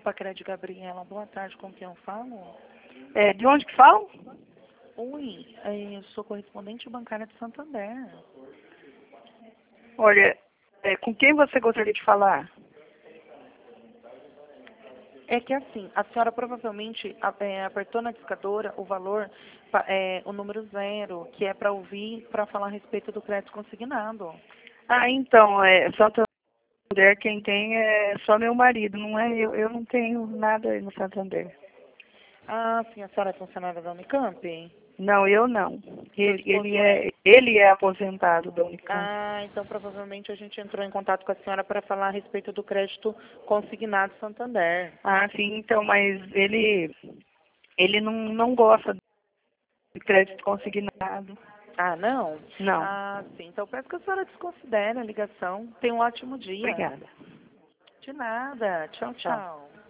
Opa, Crédito Gabriela, boa tarde, com quem eu falo? De onde que falam? Oi, eu sou correspondente bancária de Santander. Olha, com quem você gostaria de falar? É que assim, a senhora provavelmente apertou na discadora o valor, o número 0, que é para ouvir, para falar a respeito do crédito consignado. Ah, então, Santander quem tem é só meu marido, não é eu. Eu não tenho nada aí no Santander. Ah, sim, a senhora é funcionária da Unicamp? Não, eu não. Seu Ele, esposo ele é? é, ele é aposentado da Unicamp. Ah, então provavelmente a gente entrou em contato com a senhora para falar a respeito do crédito consignado Santander. Ah, sim, então, mas ele não gosta de crédito consignado. Ah, não? Não. Ah, sim. Então peço que a senhora desconsidere a ligação. Tenha um ótimo dia. Obrigada. De nada. Tchau, Tchau. tchau.